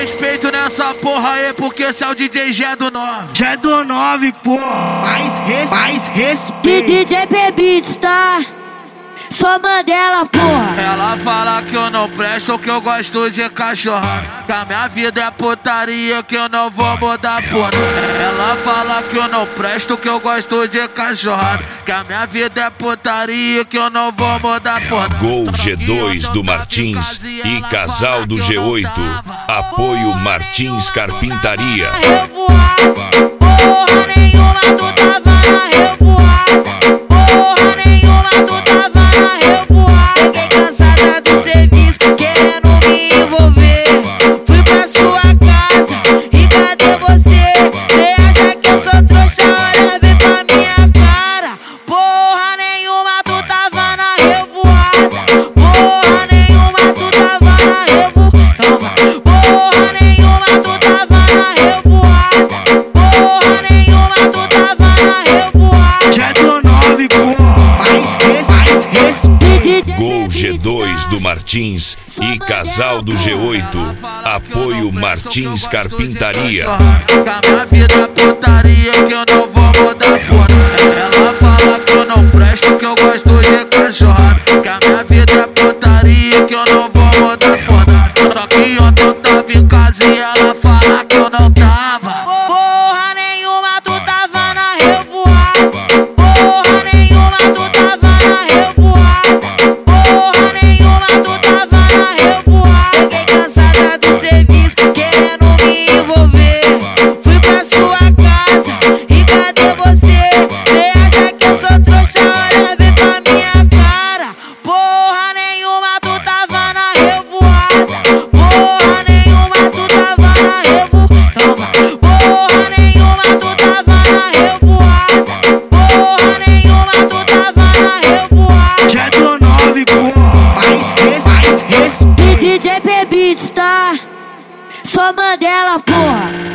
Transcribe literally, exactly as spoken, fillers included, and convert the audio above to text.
respeito nessa porra aí, porque esse é o D J G do nove. G do nove, porra. Mais, res, mais respeito. D J P Beats, tá? Só Mandela, porra. Ela fala que eu não presto, que eu gosto de cachorrada, que a minha vida é putaria, que eu não vou mudar porra. Ela fala que eu não presto, que eu gosto de cachorrada, que a minha vida é putaria, que eu não vou mudar porra. Gol G dois do Martins e Casal do G oito. Apoio Martins Carpintaria. Revoada, porra nenhuma, tu tava na revoada. Porra nenhuma, tu tava na revoada. Cheguei cansada do serviço, querendo me envolver. Fui pra sua casa, e cadê você? Cê acha que eu sou trouxa? Olha bem pra minha cara. Porra nenhuma, tu tava na revoada. Porra nenhuma, tu tava na revoada. Porra nenhuma, tu tava na revoada. Porra nenhuma, tu tava na revoada. G do nove, porra. Mais, res, mais respeito. Gol G dois do Martins e Casal do G oito. Apoio Martins Carpintaria. Que a minha vida é putaria, que eu não vou mudar porra. Ela fala que eu não presto, que eu gosto de cachorrada, que a minha vida é putaria, que eu não vou mudar porra. Só que ontem eu tava em casa e ela fala que eu não tava. Porra nenhuma, tu tava na revoada. Porra nenhuma, tu tava na revoada. Porra nenhuma, tu tava na revoada. Cheguei cansada do serviço, querendo me envolver. Fui pra sua casa, e cadê você? Cê acha que eu sou trouxa? Olha bem pra minha cara. Porra nenhuma, tu tava na revoada. Porra nenhuma, tu tava na revoada. Porra nenhuma, tu tava na revoada. Porra nenhuma, tu tava na revoada. G do nove, porra. Mais, res, mais respeito. D J P Beats, tá? Só Mandela, porra.